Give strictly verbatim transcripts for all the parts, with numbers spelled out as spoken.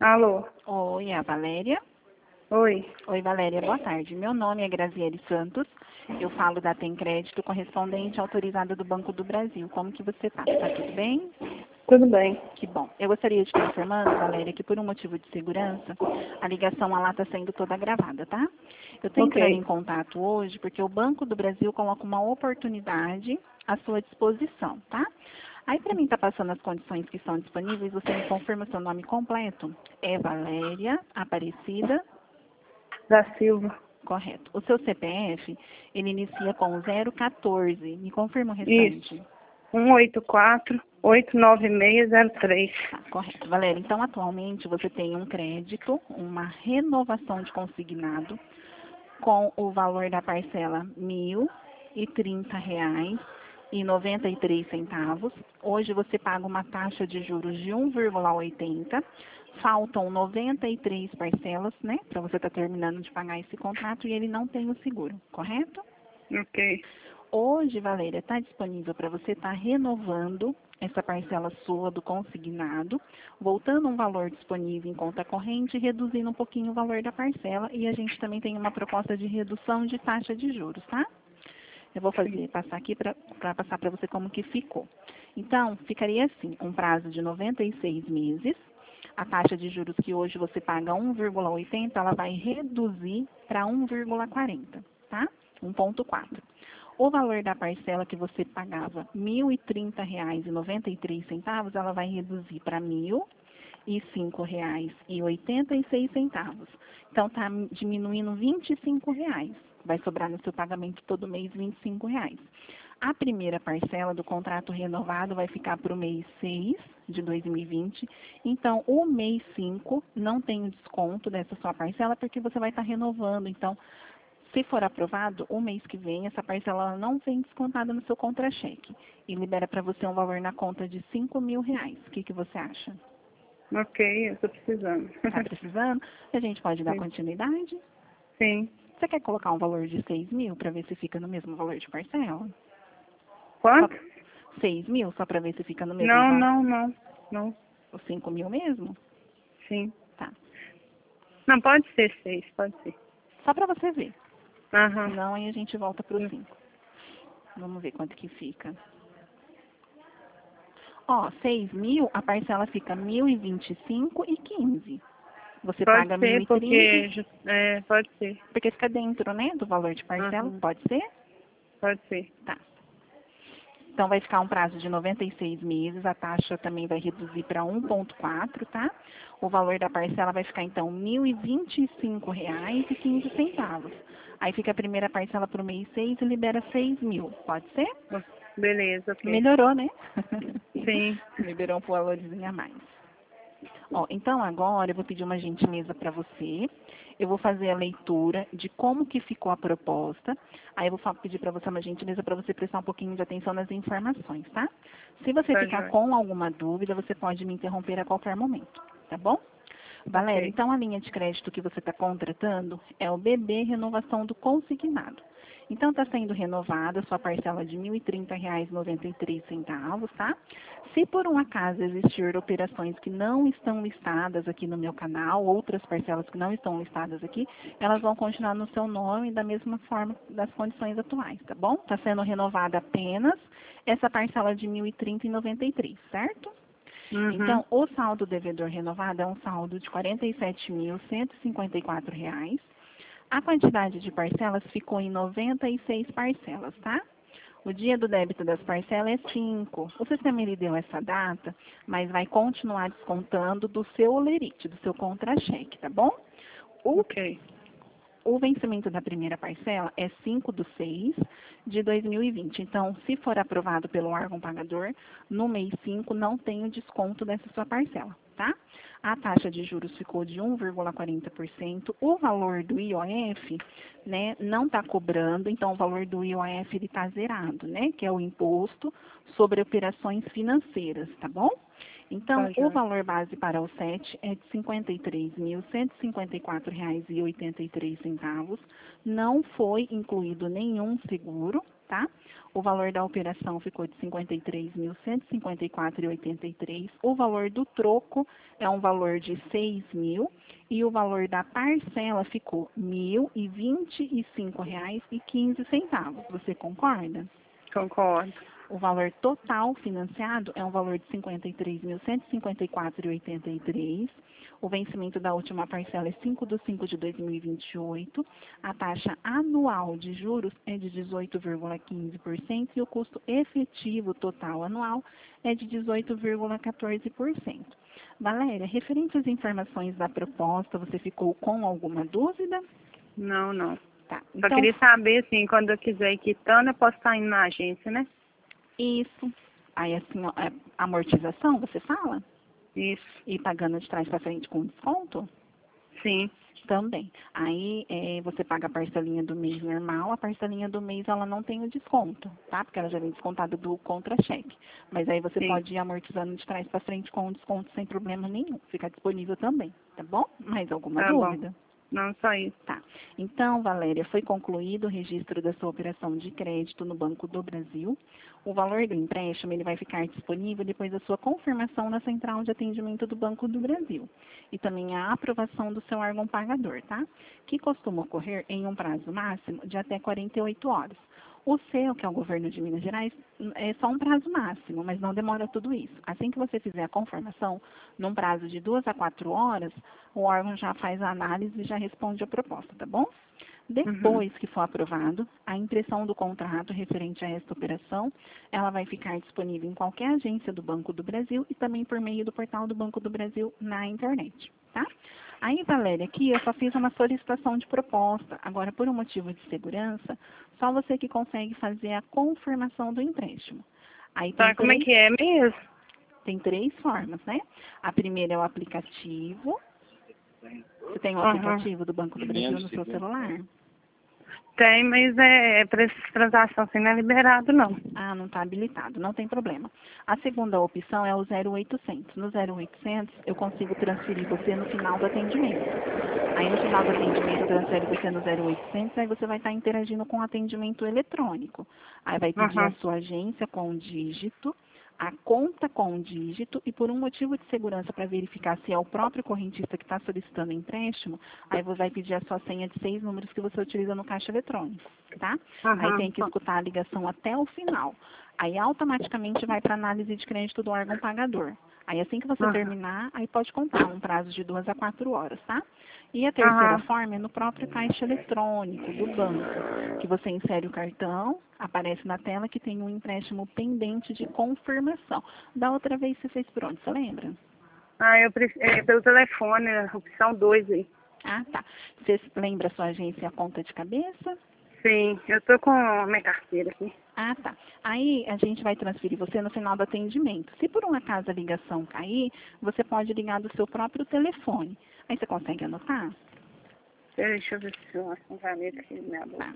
Alô? Oi, é a Valéria. Oi. Oi, Valéria, boa tarde. Meu nome é Graziele Santos. Eu falo da Tem Crédito, correspondente autorizada do Banco do Brasil. Como que você tá? Tá tudo bem? Tudo bem. Que bom. Eu gostaria de estar informando, Valéria, que por um motivo de segurança, a ligação lá está sendo toda gravada, tá? Eu estou entrando Ok. em contato hoje porque o Banco do Brasil coloca uma oportunidade à sua disposição, tá? Aí, para mim estar passando as condições que estão disponíveis, você me confirma seu nome completo? É Valéria Aparecida? Da Silva. Correto. O seu C P F, ele inicia com zero quatorze. Me confirma o Isso. restante. um oito quatro, oito nove seis zero três. Tá, correto. Valéria, então atualmente você tem um crédito, uma renovação de consignado com o valor da parcela mil e trinta reais e noventa e três centavos. Hoje você paga uma taxa de juros de um vírgula oitenta. Faltam noventa e três parcelas, né, para você estar terminando de pagar esse contrato e ele não tem o seguro, correto? Ok. Hoje, Valéria, está disponível para você estar renovando essa parcela sua do consignado, voltando um valor disponível em conta corrente e reduzindo um pouquinho o valor da parcela. E a gente também tem uma proposta de redução de taxa de juros, tá? Eu vou fazer, passar aqui para passar para você como que ficou. Então, ficaria assim, um prazo de noventa e seis meses. A taxa de juros que hoje você paga um vírgula oitenta, ela vai reduzir para um vírgula quarenta, tá? um vírgula quatro. O valor da parcela que você pagava mil e trinta reais e noventa e três centavos, ela vai reduzir para mil e cinco reais e oitenta e seis centavos. Então está diminuindo vinte e cinco reais. Vai sobrar no seu pagamento todo mês vinte e cinco reais. A primeira parcela do contrato renovado vai ficar para o mês seis de dois mil e vinte. Então, o mês cinco não tem o desconto dessa sua parcela porque você vai estar renovando. Então, se for aprovado, o mês que vem, essa parcela não vem descontada no seu contra-cheque. E libera para você um valor na conta de cinco mil reais. O que, que você acha? Ok, eu tô precisando. Está precisando? A gente pode dar Sim. continuidade? Sim. Você quer colocar um valor de seis mil para ver se fica no mesmo valor de parcela? Só Quanto? seis mil, só para ver se fica no mesmo Não, valor? não, não. Não. Os cinco mil mesmo? Sim. Tá. Não, pode ser seis, pode ser. Só para você ver. Aham. Senão aí a gente volta para os cinco. Vamos ver quanto que fica. Ó, seis mil, a parcela fica mil e vinte e cinco e quinze. Você Pode paga mil ser, e trinta, porque... ju- É, pode ser. porque fica dentro, né, do valor de parcela. Aham. Pode ser? Pode ser. Tá. Então vai ficar um prazo de noventa e seis meses, a taxa também vai reduzir para um vírgula quatro, tá? O valor da parcela vai ficar então mil e vinte e cinco reais e quinze centavos. Aí fica a primeira parcela para o mês seis e libera seis mil. Pode ser? Beleza, ok. Melhorou, né? Sim. Liberou um valorzinho a mais. Ó, então agora eu vou pedir uma gentileza para você. Eu vou fazer a leitura de como que ficou a proposta. Aí eu vou fa- pedir para você uma gentileza para você prestar um pouquinho de atenção nas informações, tá? Se você Tá ficar jóia. com alguma dúvida, você pode me interromper a qualquer momento, tá bom? Valéria, Ok. então a linha de crédito que você está contratando é o B B Renovação do Consignado. Então está sendo renovada a sua parcela de mil e trinta reais e noventa e três centavos, tá? Se por um acaso existir operações que não estão listadas aqui no meu canal, outras parcelas que não estão listadas aqui, elas vão continuar no seu nome da mesma forma das condições atuais, tá bom? Está sendo renovada apenas essa parcela de mil e trinta e noventa e três, certo? Uhum. Então, o saldo devedor renovado é um saldo de quarenta e sete mil cento e cinquenta e quatro reais. A quantidade de parcelas ficou em noventa e seis parcelas, tá? O dia do débito das parcelas é cinco. O sistema ele deu essa data, mas vai continuar descontando do seu olerite, do seu contra-cheque, tá bom? O Ok. o vencimento da primeira parcela é cinco de seis de dois mil e vinte. Então, se for aprovado pelo órgão pagador, no mês cinco não tem o desconto dessa sua parcela, tá? A taxa de juros ficou de um vírgula quarenta por cento. O valor do I O F, né, não está cobrando, então o valor do I O F ele está zerado, né, que é o imposto sobre operações financeiras, tá bom? Então, Tá o jóia. valor base para o S E T é de cinquenta e três mil cento e cinquenta e quatro reais e oitenta e três centavos. Não foi incluído nenhum seguro, tá? O valor da operação ficou de cinquenta e três mil cento e cinquenta e quatro reais e oitenta e três centavos. O valor do troco é um valor de seis mil e o valor da parcela ficou mil e vinte e cinco reais e quinze centavos. Você concorda? Concordo. O valor total financiado é um valor de cinquenta e três mil cento e cinquenta e quatro reais e oitenta e três centavos. O vencimento da última parcela é cinco de cinco de dois mil e vinte e oito. A taxa anual de juros é de dezoito vírgula quinze por cento e o custo efetivo total anual é de dezoito vírgula quatorze por cento. Valéria, referente às informações da proposta, você ficou com alguma dúvida? Não, não. Tá. Só Então, queria saber, assim, quando eu quiser ir quitando, eu posso estar indo na agência, né? isso. Aí, assim, ó, é amortização, você fala? Isso. E pagando de trás para frente com desconto? Sim. Também. Aí é, você paga a parcelinha do mês normal, a parcelinha do mês ela não tem o desconto, tá? Porque ela já vem descontada do contra-cheque. Mas aí você Sim. pode ir amortizando de trás para frente com o desconto sem problema nenhum. Fica disponível também, tá bom? Mais alguma Tá bom. dúvida? Não, só isso. Tá. Então, Valéria, foi concluído o registro da sua operação de crédito no Banco do Brasil. O valor do empréstimo ele vai ficar disponível depois da sua confirmação na central de atendimento do Banco do Brasil. E também a aprovação do seu órgão pagador, tá? Que costuma ocorrer em um prazo máximo de até quarenta e oito horas. O seu, que é o governo de Minas Gerais, é só um prazo máximo, mas não demora tudo isso. Assim que você fizer a confirmação, num prazo de duas a quatro horas, o órgão já faz a análise e já responde a proposta, tá bom? Uhum. Depois que for aprovado, a impressão do contrato referente a esta operação, ela vai ficar disponível em qualquer agência do Banco do Brasil e também por meio do portal do Banco do Brasil na internet, tá? Aí, Valéria, aqui eu só fiz uma solicitação de proposta. Agora, por um motivo de segurança, só você que consegue fazer a confirmação do empréstimo. Aí tem Tá, como é três, que é mesmo? tem três formas, né? A primeira é o aplicativo. Você tem o Uhum. aplicativo do Banco do Brasil no seu celular? Tem, mas é para essas transações assim não é liberado, não. Ah, não está habilitado, não tem problema. A segunda opção é o zero oitocentos. No zero oitocentos, eu consigo transferir você no final do atendimento. Aí, no final do atendimento, transfere você no zero oitocentos, aí você vai estar interagindo com o atendimento eletrônico. Aí vai pedir a Uhum. sua agência com o dígito, a conta com o dígito, e por um motivo de segurança para verificar se é o próprio correntista que está solicitando o empréstimo, aí você vai pedir a sua senha de seis números que você utiliza no caixa eletrônico, tá? Aí tem que Uhum. escutar a ligação até o final. Aí automaticamente vai para análise de crédito do órgão pagador. Aí assim que você Uhum. terminar, aí pode contar um prazo de duas a quatro horas, tá? E a terceira Uhum. forma é no próprio caixa eletrônico do banco, que você insere o cartão, aparece na tela que tem um empréstimo pendente de confirmação. Da outra vez você fez por onde, você lembra? Ah, eu preciso, é, pelo telefone, a opção dois aí. Ah, tá. Você lembra a sua agência e a conta de cabeça? Sim, eu tô com a minha carteira aqui. Ah, tá. Aí a gente vai transferir você no final do atendimento. Se por um acaso a ligação cair, você pode ligar do seu próprio telefone. Aí você consegue anotar? Deixa eu ver se eu acho um caneta aqui na minha bolsa. Tá.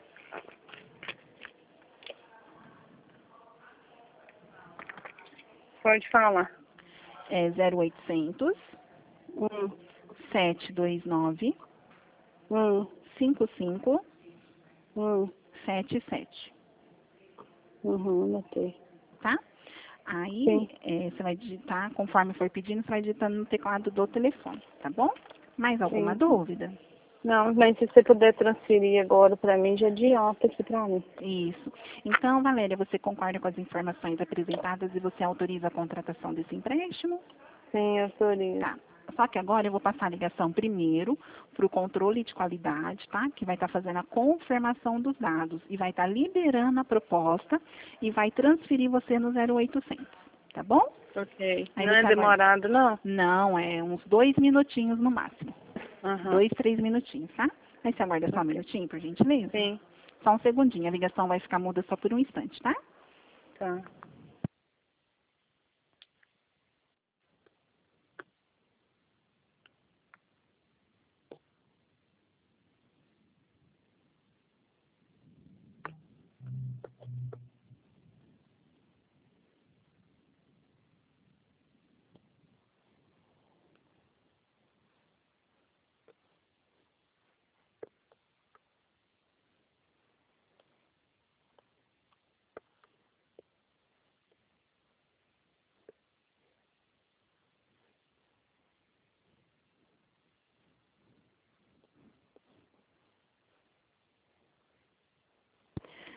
Pode falar. É zero oitocentos, Hum, sete dois nove, hum, cinco cinco hum, sete sete, uhum, anotei. tá? Aí Sim. é, você vai digitar, conforme for pedindo, você vai digitando no teclado do telefone, tá bom? Mais alguma Sim. dúvida? Não, mas se você puder transferir agora pra mim, já adianta aqui pra mim. Isso. Então, Valéria, você concorda com as informações apresentadas e você autoriza a contratação desse empréstimo? Sim, eu autorizo. Tá. Só que agora eu vou passar a ligação primeiro para o controle de qualidade, tá? Que vai estar fazendo a confirmação dos dados e vai estar liberando a proposta e vai transferir você no zero oitocentos, tá bom? Ok. Aí Não é você aguarda. demorado, não? Não, é uns dois minutinhos no máximo. Aham. Dois, três minutinhos, tá? Aí você aguarda só um Ok. minutinho, por gentileza. Sim, Só um segundinho, a ligação vai ficar muda só por um instante, tá? tá.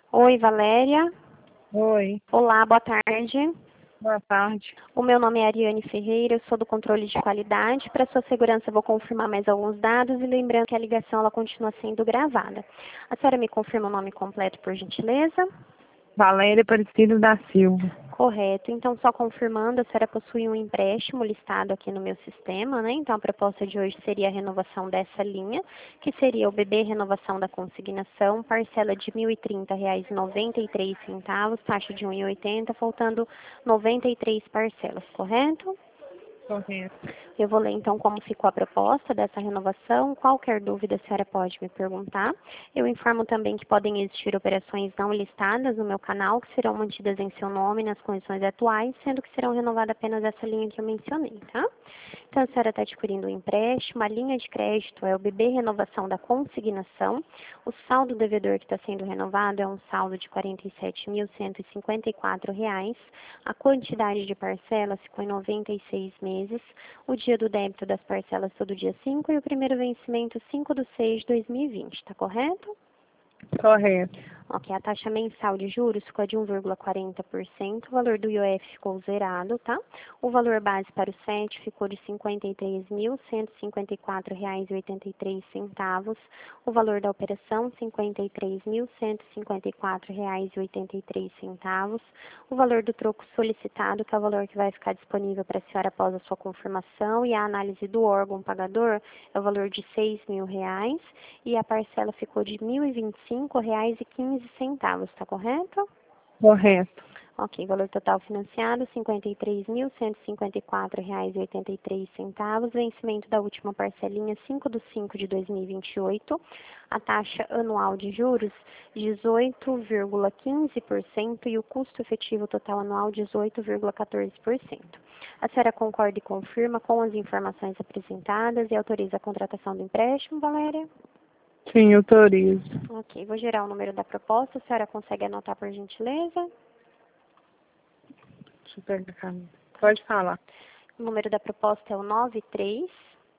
Oi, Valéria. Oi, Olá, boa tarde. boa tarde. O meu nome é Ariane Ferreira, eu sou do controle de qualidade. Para sua segurança, eu vou confirmar mais alguns dados e lembrando que a ligação ela continua sendo gravada. A senhora me confirma o nome completo, por gentileza? Valéria Aparecida da Silva. Correto. Então, só confirmando, a senhora possui um empréstimo listado aqui no meu sistema, né? Então, a proposta de hoje seria a renovação dessa linha, que seria o B B Renovação da Consignação, parcela de mil e trinta reais e noventa e três centavos, taxa de um real e oitenta, faltando noventa e três parcelas, correto? Correto. Eu vou ler então como ficou a proposta dessa renovação. Qualquer dúvida a senhora pode me perguntar. Eu informo também que podem existir operações não listadas no meu canal, que serão mantidas em seu nome nas condições atuais, sendo que serão renovadas apenas essa linha que eu mencionei, tá? Então, a senhora está adquirindo um empréstimo, a linha de crédito é o B B Renovação da Consignação. O saldo devedor que está sendo renovado é um saldo de quarenta e sete mil cento e cinquenta e quatro reais. A quantidade de parcelas ficou em noventa e seis meses. O dia do débito das parcelas todo dia cinco e o primeiro vencimento cinco de seis de dois mil e vinte, está correto? Correto. Ok, a taxa mensal de juros ficou de um vírgula quarenta por cento, o valor do I O F ficou zerado, tá? O valor base para o S E T ficou de cinquenta e três mil cento e cinquenta e quatro reais e oitenta e três centavos, o valor da operação cinquenta e três mil cento e cinquenta e quatro reais e oitenta e três centavos, o valor do troco solicitado, que é o valor que vai ficar disponível para a senhora após a sua confirmação, e a análise do órgão pagador é o valor de seis mil reais, e a parcela ficou de mil e vinte e cinco reais e quinze centavos, está correto? Correto. Ok, valor total financiado, cinquenta e três mil cento e cinquenta e quatro reais e oitenta e três centavos, vencimento da última parcelinha, cinco de cinco de dois mil e vinte e oito, a taxa anual de juros, dezoito vírgula quinze por cento e o custo efetivo total anual, dezoito vírgula quatorze por cento. A senhora concorda e confirma com as informações apresentadas e autoriza a contratação do empréstimo, Valéria? Sim, autorizo. Ok, vou gerar o número da proposta. A senhora consegue anotar por gentileza? Deixa eu pegar a caneta. Pode falar. O número da proposta é o nove três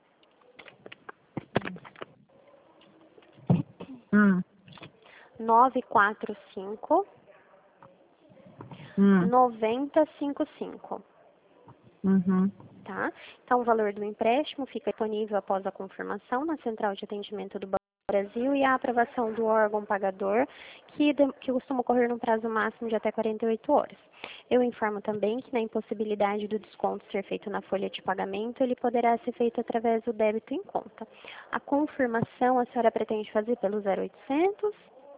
Hum. nove quatro cinco Hum. nove zero cinco cinco. Uhum. Tá? Então, o valor do empréstimo fica disponível após a confirmação na central de atendimento do Banco do Brasil e a aprovação do órgão pagador, que, de, que costuma ocorrer num prazo máximo de até quarenta e oito horas. Eu informo também que na impossibilidade do desconto ser feito na folha de pagamento, ele poderá ser feito através do débito em conta. A confirmação a senhora pretende fazer pelo zero oitocentos?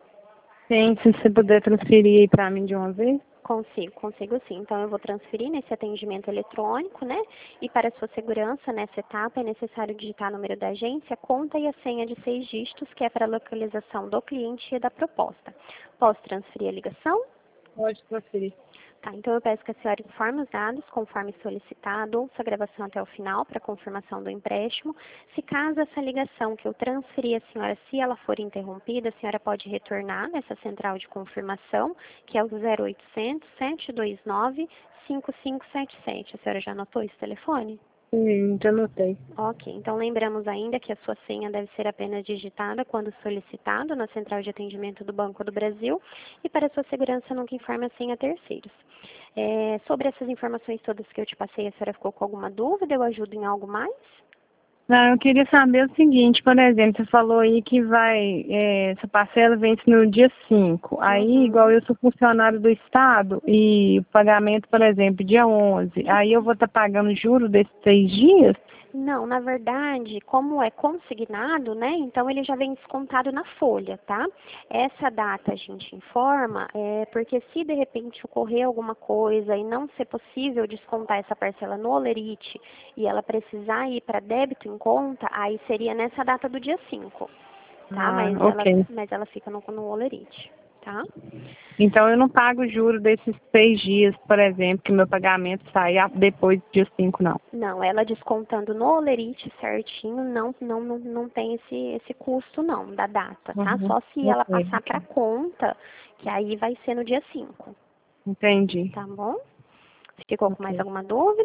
Sim, se você puder transferir aí pra mim de uma vez. Consigo, consigo sim. Então, eu vou transferir nesse atendimento eletrônico, né? E para sua segurança, nessa etapa, é necessário digitar o número da agência, conta e a senha de seis dígitos, que é para a localização do cliente e da proposta. Posso transferir a ligação? Pode transferir. Tá, então eu peço que a senhora informe os dados conforme solicitado, ouça a gravação até o final para confirmação do empréstimo. Se caso essa ligação que eu transferi a senhora, se ela for interrompida, a senhora pode retornar nessa central de confirmação, que é o zero oitocentos, sete dois nove, cinco cinco sete sete. A senhora já anotou esse telefone? Sim, já anotei. Ok, então lembramos ainda que a sua senha deve ser apenas digitada quando solicitado na central de atendimento do Banco do Brasil e para sua segurança nunca informe a senha a terceiros. É, sobre essas informações todas que eu te passei, a senhora ficou com alguma dúvida? Eu ajudo em algo mais? Não, eu queria saber o seguinte, por exemplo, você falou aí que vai, é, essa parcela vence no dia cinco. Aí, Uhum. igual eu sou funcionário do Estado e o pagamento, por exemplo, dia onze, aí eu vou estar pagando juros desses seis dias? Não, na verdade, como é consignado, né, então ele já vem descontado na folha, tá? Essa data a gente informa, é, porque se de repente ocorrer alguma coisa e não ser possível descontar essa parcela no Olerite e ela precisar ir para débito em conta, aí seria nessa data do dia cinco, tá? Ah, Mas, ok. ela, mas ela fica no, no Olerite, tá? Então eu não pago juro desses seis dias, por exemplo, que meu pagamento sai a- depois do dia cinco, não. Não, ela descontando no Olerite certinho, não, não, não, não tem esse, esse custo não, da data, tá? Uhum. Só se ela Ok, passar para conta, que aí vai ser no dia cinco, entendi. tá bom? Ficou com mais Ok. alguma dúvida?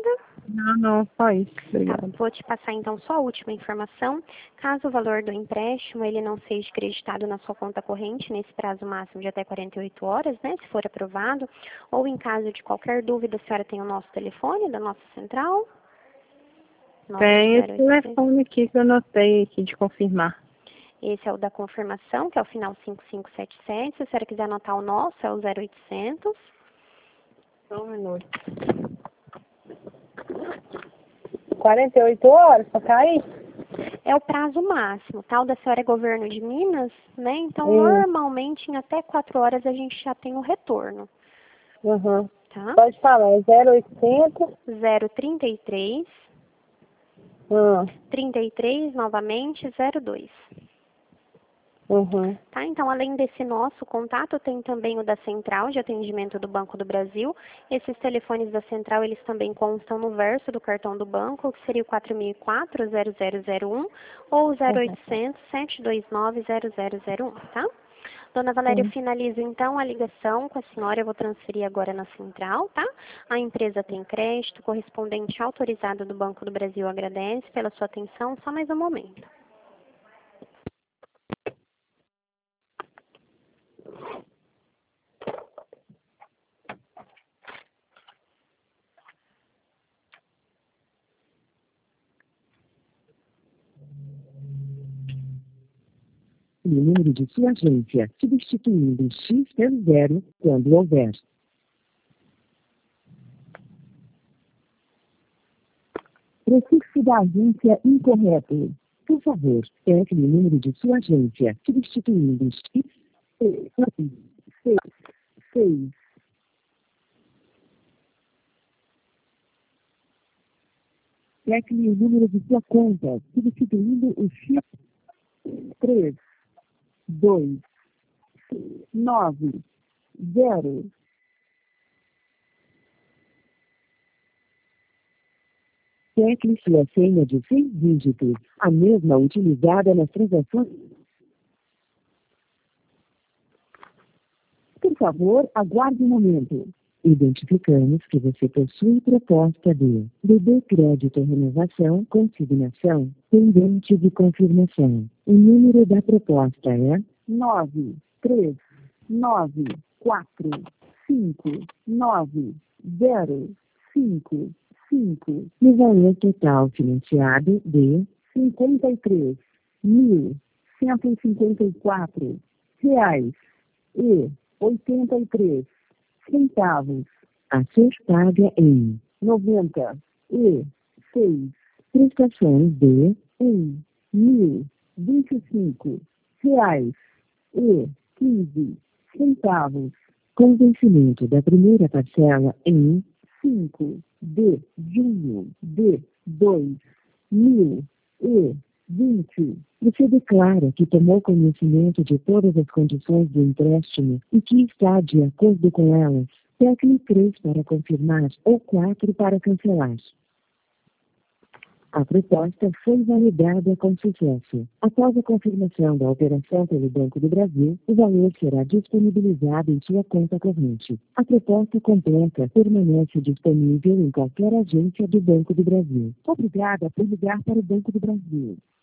Não, não, só isso. Tá, Obrigada. vou te passar então só a última informação. Caso o valor do empréstimo ele não seja creditado na sua conta corrente nesse prazo máximo de até quarenta e oito horas, né, se for aprovado, ou em caso de qualquer dúvida, a senhora tem o nosso telefone da nossa central? Tem esse telefone aqui que eu anotei aqui de confirmar. Esse é o da confirmação, que é o final cinco cinco sete sete. Se a senhora quiser anotar o nosso, é o zero oitocentos. Só um minuto. quarenta e oito horas para cair? É o prazo máximo, tá? O da senhora é governo de Minas, né? Então, Hum. normalmente, em até quatro horas a gente já tem o retorno. Uhum. Tá? Pode falar, é zero oitocentos. zero trinta e três. Hum. trinta e três, novamente, zero dois. Uhum. Tá? Então, além desse nosso contato, tem também o da Central de Atendimento do Banco do Brasil. Esses telefones da Central, eles também constam no verso do cartão do banco, que seria o quatro mil e quatro, zero zero zero um ou o zero oitocentos, sete dois nove, zero zero zero um, tá? Dona Valéria, eu finalizo então a ligação com a senhora, eu vou transferir agora na Central, tá? A empresa tem crédito, correspondente autorizado do Banco do Brasil agradece pela sua atenção, só mais um momento. O número de sua agência, substituindo X pelo zero, quando houver. Prefixo da agência incorreto. Por favor, entre o número de sua agência, substituindo X, seis, seis. Tecle o número de sua conta, substituindo o X, três, dois, nove, zero. Tecle sua senha de seis dígitos, a mesma utilizada nas transações. Por favor, aguarde um momento. Identificamos que você possui proposta de B B Crédito Renovação Consignação pendente de confirmação. O número da proposta é nove três nove quatro cinco nove zero cinco cinco. E valor total financiado de cinquenta e três mil cento e cinquenta e quatro reais e oitenta e três centavos. A ser paga em noventa e seis prestações de um mil vinte e cinco reais e quinze centavos. Com vencimento da primeira parcela em cinco de junho de dois mil e vinte. Você declara que tomou conhecimento de todas as condições do empréstimo e que está de acordo com elas. Tecle três para confirmar ou quatro para cancelar. A proposta foi validada com sucesso. Após a confirmação da operação pelo Banco do Brasil, o valor será disponibilizado em sua conta corrente. A proposta completa permanece disponível em qualquer agência do Banco do Brasil. Obrigada por ligar para o Banco do Brasil.